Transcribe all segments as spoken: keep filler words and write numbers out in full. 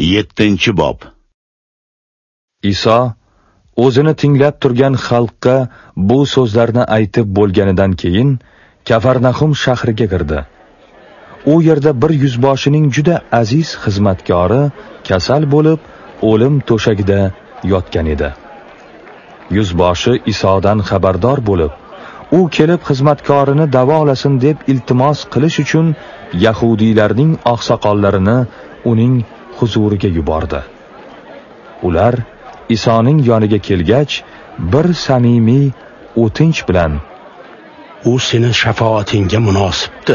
yettinchi bob. Iso o'zini tinglab turgan xalqqa bu so'zlarni aytib bo'lganidan keyin Kafarnaxum shahriga kirdi. U yerda bir yuzboshining juda aziz xizmatkori kasal bo'lib, o'lim to'shagida yotgan edi. Yuzboshi Isodan xabardor bo'lib, u kelib xizmatkorini davolasin deb iltimos qilish uchun yahudiylarning oqsoqollarini uning huzuriga yubordi. Ular Isoning yoniga kelgach, bir samimiy o'tinch bilan: "U sening shafaatingga munosibdir.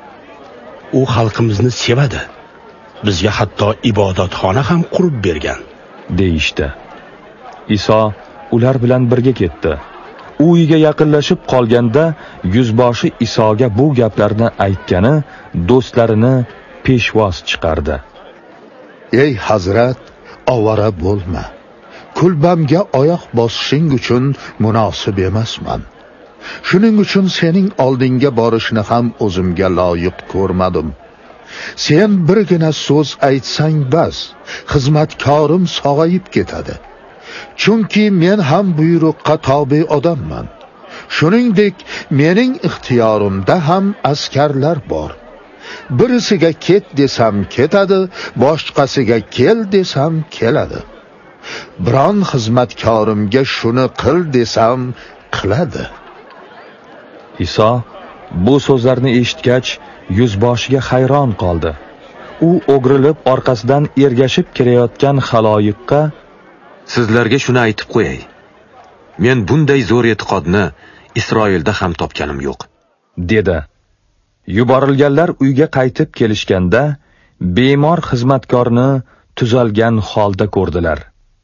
U xalqimizni sevadi. Bizga hatto ibodatxona ham qurib bergan", deyishdi. Iso ular bilan birga ketdi. U uyga yaqinlashib qolganda yuzboshi Isoga bu gaplarni aytgani do'stlarini peshvoz chiqardi. "Ey hazrat, ovora bo'lma. Kulbamga oyoq bosishing uchun munosib emasman. Shuning uchun sening oldinga borishni ham o'zimga loyiq ko'rmadim. Sen birgina so'z aytsang bas, xizmatkorim sog'ayib ketadi. Chunki men ham buyruqqa tobe odamman. Shuningdek, mening ixtiyorimda ham askarlar bor. Birisiga ket desam ketadi, boshqasiga kel desam keladi. Biron xizmatkorimga shuni qil desam qiladi." Iso bu so'zlarni eshitgach, yuzboshiga hayron qoldi. U o'grilib orqasidan ergashib kelayotgan xaloyiqqa: "Sizlarga shuni aytib qo'yay. Men bunday zo'r e'tiqodni Isroilda ham topganim yo'q", dedi. Yuborilganlar uyga qaytib kelishganda, bemor xizmatkorni tuzalgan holda ko'rdilar.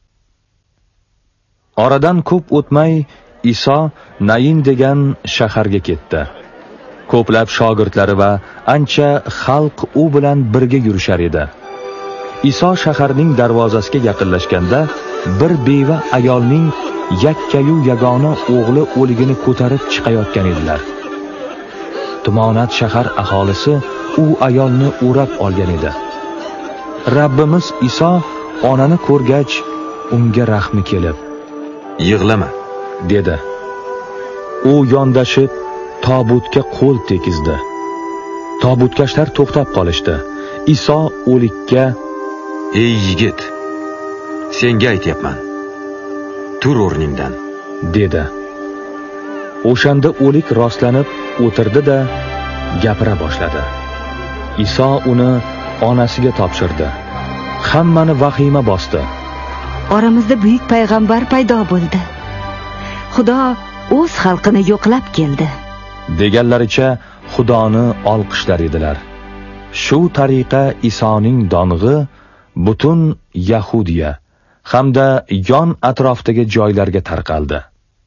Oradan ko'p o'tmay Iso Nayin degan shaharga ketdi. Ko'plab shogirdlari va ancha xalq u bilan birga yurishar edi. Iso shaharning darvozasiga yaqinlashganda bir beva ayolning yakkayu yagona o'g'li o'ligini ko'tarib chiqayotgan edilar. Tumonat shahar aholisi u ayolni o'rab olgan edi. Rabbimiz Iso onani ko'rgach, unga rahmi kelib: "Yig'lama", dedi. U yondashib tobutga qo'l tekizdi. Tobutkashlar to'xtab qolishdi. Iso o'likka: "Ey yigit, senga aytyapman, tur o'rningdan", dedi. O'shanda o'lik rostlanib o'tirdi-da, gapira boshladi. Iso uni onasiga topshirdi. Hammani vahima bosdi. "Oramizda buyuk payg'ambar paydo bo'ldi. Xudo o'z xalqini yo'qlab keldi", deganlaricha Xudoni olqishlar edilar. Shu tariqa Isoning dong'i butun Yahudiya hamda yon atrofdagi joylarga tarqaldi.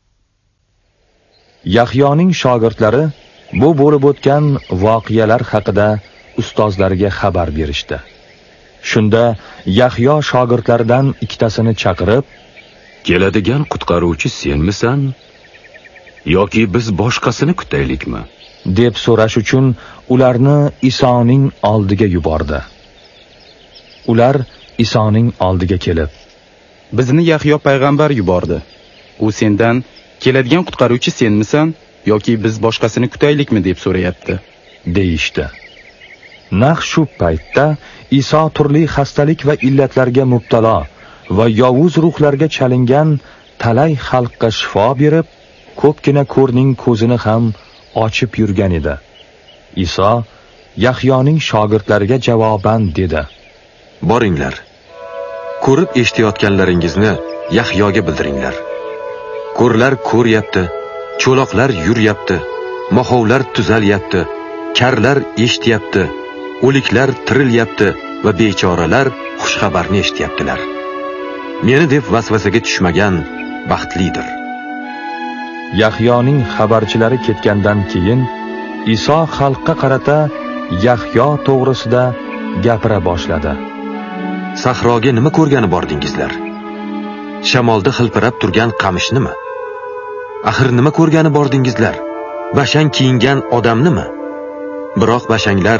Yahyoning shogirdlari bu bo'lib o'tgan voqealar haqida ustozlariga xabar berishdi. Shunda Yahyo shogirdlaridan ikkitasini chaqirib: "Keladigan qutqaruvchi senmisan yoki biz boshqasini kutaylikmi?" deb so'rash uchun ularni Isoning oldiga yubordi. Ular Isoning oldiga kelib: "Bizni Yahyo payg'ambar yubordi. U sendan keladigan qutqaruvchi senmisan yoki biz boshqasini kutaylikmi deb so'rayapti", deyishdi. Naq shu paytda Iso turli xastalik va illatlarga mubtalo va yovuz ruhlarga chalingan talay xalqqa shifo berib, ko'pgina ko'rning ko'zini ham ochib yurgan edi. Iso Yahyoning shogirdlariga javoban dedi: "Boringlar. Ko'rib eshitayotganlaringizni Yahyoga bildiringlar. Ko'rlar ko'ryapti, cho'loqlar yuryapti, mohovlar tuzalyapti, karlar eshityapti, o'liklar tirilyapti va bechoralar xushxabarni eshityaptilar. Meni deb vasvasaga tushmagan baxtlidir." Yahyoning xabarchilari ketgandan keyin Iso xalqqa qarata Yahyo to'g'risida gapira boshladi. "Sahroga nima ko'rgani bordingizlar? Shamolda xilpirab turgan qamishnimi? Axir nima ko'rgani bordingizlar? Bashang kiyingan odamnimi? Biroq bashanglar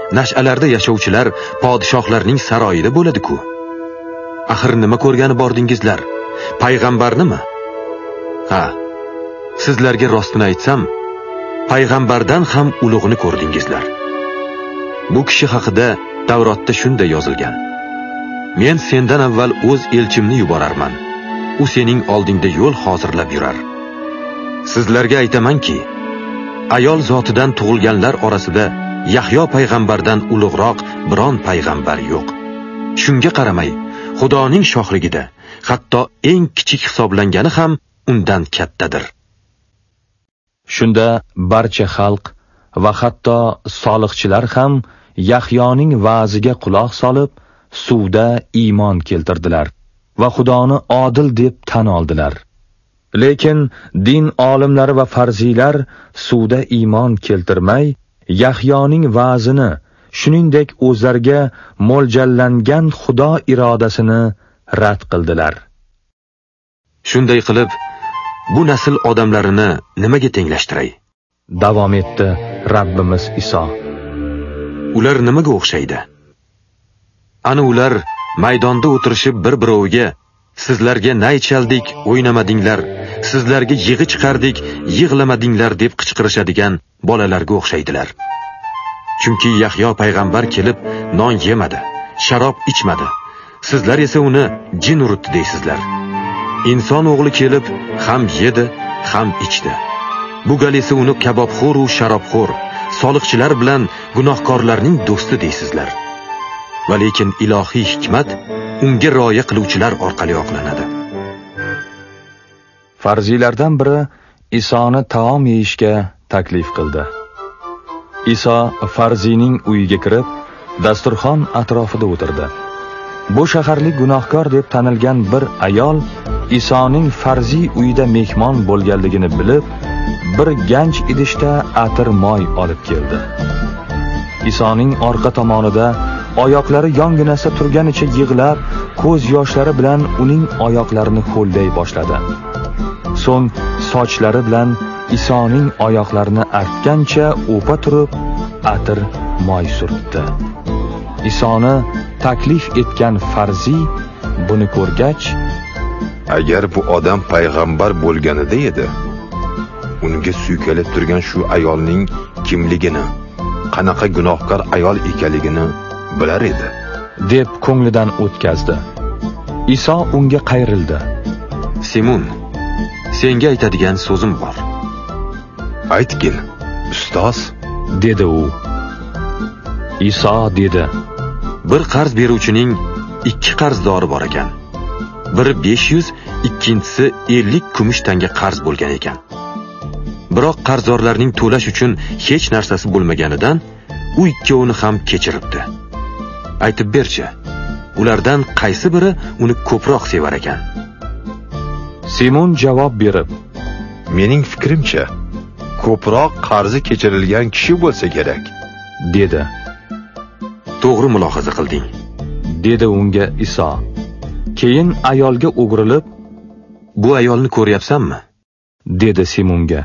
nash'alarda yashovchilar podshohlarning saroyida bo'ladi-ku. Axir nima ko'rgani bordingizlar? Payg'ambarnimi? Ha, sizlarga rostini aytsam, payg'ambardan ham ulug'ini ko'rdingizlar. Bu kishi haqida Tavrotda shunday yozilgan: Men sendan avval o'z elchimni yuborarman. U sening oldingda yo'l hozirlab yurar. Sizlarga aytamanki, ayol zotidan tug'ilganlar orasida Yahyo payg'ambardan ulug'roq biron payg'ambar yo'q. Shunga qaramay, Xudoning shohligida hatto eng kichik hisoblangani ham undan kattadir. Shunda barcha xalq va hatto solihchilar ham Yahyoning va'ziga quloq solib, suvda iymon keltirdilar va Xudoni odil deb tan oldilar. Lekin din olimlari va farziylar suvda iymon keltirmay, Yahyoning va'zini, shuningdek o'zlariga mo'ljallangan Xudo irodasini rad qildilar. Shunday qilib, bu nasl odamlarini nimaga tenglashtiray? Davom etdi Rabbimiz Iso. Ular nimaga o'xshaydi? Ana ular maydonda o'tirishib bir-biroviga sizlarga nay chaldik, o'ynamadinglar, sizlarga yig'i chiqardik, yig'lamadinglar deb qichqirishadigan bolalarga o'xshaydilar. Chunki Yahyo payg'ambar kelib non yemadi, sharob ichmadi. Sizlar esa uni jin urutdi deysizlar. Inson o'g'li kelib ham yedi, ham ichdi. Bu gal esa uni kabobxo'r va sharobxo'r, solihchilar bilan gunohkorlarning do'sti deysizlar. Va lekin ilohiy hikmat unga rioya qiluvchilar orqali oqlanadi. Farziylardan biri Isoni taom yeyishga taklif qildi. Iso farziyning uyiga kirib, dasturxon atrofida o'tirdi. Bu shaharlik gunohkor deb tanilgan bir ayol Isoning farziy uyida mehmon bo'lganligini bilib, bir ganch idishda atir moy olib keldi. Isoning orqa tomonida oyoqlari yonginasida turganicha yig'lab, ko'z yoshlari bilan uning oyoqlarini ho'llay boshladi. So'ng sochlari bilan Isoning oyoqlarini artgancha o'pa turib, atir moy surtdi. Isoni taklif etgan farziy buni ko'rgach, agar bu odam payg'ambar bo'lganida edi, unga suykalib turgan shu ayolning kimligini, qanaqa gunohkor ayol ekanligini bilar edi, deb ko'nglidan o'tkazdi. Iso unga qayrildi. Simon, senga aytadigan so'zim bor. Aytgin, ustoz, dedi u. Iso dedi: Bir qarz beruvchining ikki qarzdori bor ekan. Biri besh yuz, ikkinchisi ellik kumush tanga qarz bo'lgan ekan. Biroq qarzdorlarning to'lash uchun hech narsasi bo'lmaganidan u ikkovini ham kechiribdi. Aytib berchi, ulardan qaysi biri uni ko'proq sevar ekan? Simon javob berib: mening fikrimcha, ko'proq qarzi kechirilgan kishi bo'lsa kerak, dedi. To'g'ri mulohaza qilding, dedi unga Iso. Keyin ayolga o'girilib: bu ayolni ko'ryapsanmi? dedi Simonga.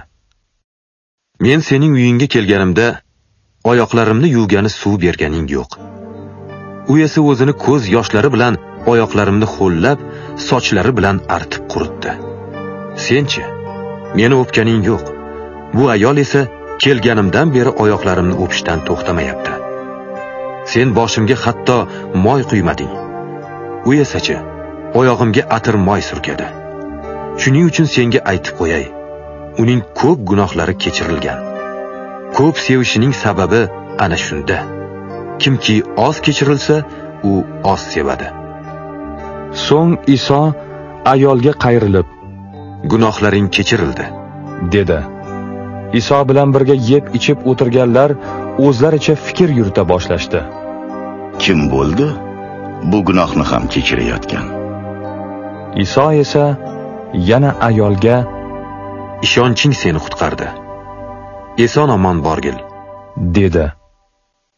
Men sening uyingga kelganimda oyoqlarimni yuvgani suv berganing yo'q. U esa o'zini ko'z yoshlari bilan oyoqlarimni ho'llab, sochlari bilan artib quritdi. Senchi, meni o'pganing yo'q. Bu ayol esa kelganimdan beri oyoqlarimni o'pishdan to'xtamayapti. Sen boshimga hatto moy quymading. U esa-chi, oyog'imga atir moy surkadi. Shuning uchun senga aytib qo'yay, uning ko'p gunohlari kechirilgan. Ko'p sevishining sababi ana shunda. Kimki oz kechirilsa, u oz sevadi. So'ng Iso ayolga qayrilib: gunohlaring kechirildi, dedi. Iso bilan birga yeb ichib o'tirganlar o'zlaricha fikr yurita boshlashdi. Kim bo'ldi bu gunohni ham kechirayotgan? Iso esa yana ayolga: ishonching seni qutqardi. Eson omon borgil, dedi.